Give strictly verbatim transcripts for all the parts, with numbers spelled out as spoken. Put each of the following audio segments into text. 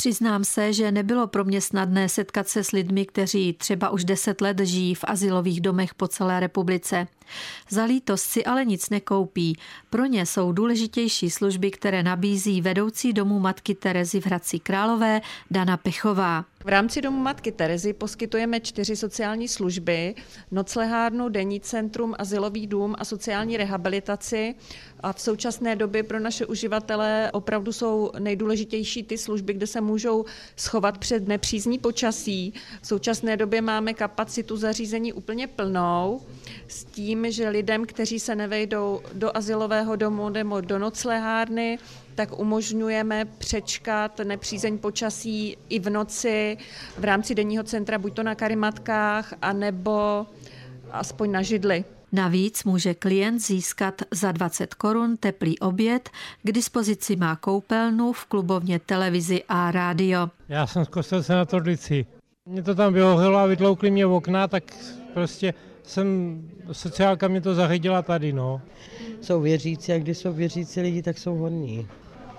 Přiznám se, že nebylo pro mě snadné setkat se s lidmi, kteří třeba už deset let žijí v azylových domech po celé republice. Za lítost si ale nic nekoupí. Pro ně jsou důležitější služby, které nabízí vedoucí domu Matky Terezy v Hradci Králové Dana Pechová. V rámci domu Matky Terezy poskytujeme čtyři sociální služby, noclehárnu, denní centrum, azylový dům a sociální rehabilitaci. A v současné době pro naše uživatele opravdu jsou nejdůležitější ty služby, kde se můžou schovat před nepřízní počasí. V současné době máme kapacitu zařízení úplně plnou, s tím, že lidem, kteří se nevejdou do azylového domu nebo do noclehárny, tak umožňujeme přečkat nepřízeň počasí i v noci v rámci denního centra, buď to na karimatkách, anebo aspoň na židli. Navíc může klient získat za dvacet korun teplý oběd, k dispozici má koupelnu, v klubovně televizi a rádio. Já jsem z Kostelce na Torlici. Mě to tam vyhořelo a vytloukli mě v okna, tak prostě jsem, sociálka mě to zařídila tady, no. Jsou věřící a když jsou věřící lidi, tak jsou hodní.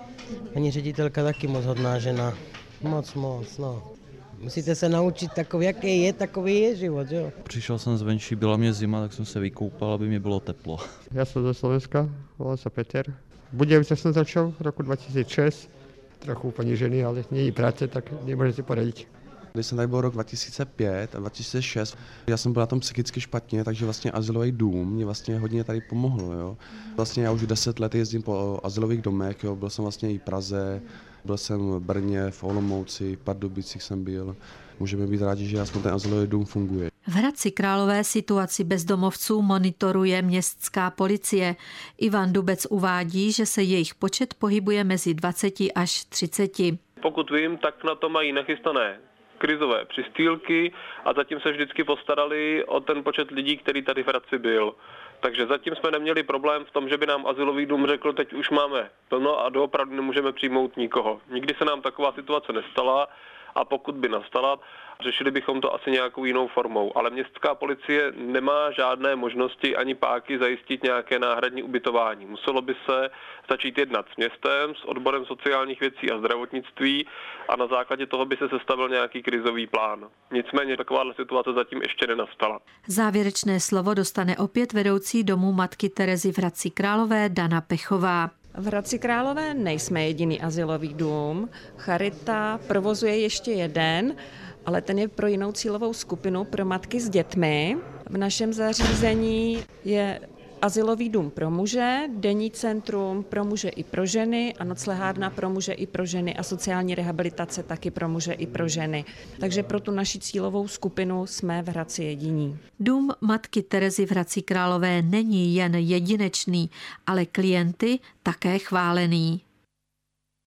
Paní ředitelka taky moc hodná žena. Moc, moc, no. Musíte se naučit takový, jaký je, takový je život, jo. Přišel jsem zvenčí, byla mě zima, tak jsem se vykoupal, aby mi bylo teplo. Já jsem ze Slovenska, volám se Peter. V Budějovice jsem začal v roku dva tisíce šest. Trochu paní ženy, ale není práce, tak nemůžete poradit. Když jsem tady byl rok dva tisíce pět a dva tisíce šest, já jsem byl na tom psychicky špatně, takže vlastně azylový dům mě vlastně hodně tady pomohlo. Jo. Vlastně já už deset let jezdím po azylových domech, jo. Byl jsem vlastně i v Praze, byl jsem v Brně, v Olomouci, v Pardubicích jsem byl. Můžeme být rádi, že aspoň ten azylový dům funguje. V Hradci Králové situaci bezdomovců monitoruje městská policie. Ivan Dubec uvádí, že se jejich počet pohybuje mezi dvaceti až třiceti. Pokud vím, tak na to mají nachystané krizové přistýlky a zatím se vždycky postarali o ten počet lidí, který tady v Hradci byl. Takže zatím jsme neměli problém v tom, že by nám azylový dům řekl, teď už máme plno a doopravdy nemůžeme přijmout nikoho. Nikdy se nám taková situace nestala a pokud by nastala, řešili bychom to asi nějakou jinou formou. Ale městská policie nemá žádné možnosti ani páky zajistit nějaké náhradní ubytování. Muselo by se začít jednat s městem, s odborem sociálních věcí a zdravotnictví a na základě toho by se sestavil nějaký krizový plán. Nicméně taková situace zatím ještě nenastala. Závěrečné slovo dostane opět vedoucí domu Matky Terezy v Hradci Králové Dana Pechová. V Hradci Králové nejsme jediný azylový dům. Charita provozuje ještě jeden, ale ten je pro jinou cílovou skupinu, pro matky s dětmi. V našem zařízení je azylový dům pro muže, denní centrum pro muže i pro ženy a noclehárna pro muže i pro ženy a sociální rehabilitace taky pro muže i pro ženy. Takže pro tu naši cílovou skupinu jsme v Hradci jediní. Dům Matky Terezy v Hradci Králové není jen jedinečný, ale klienty také chválený.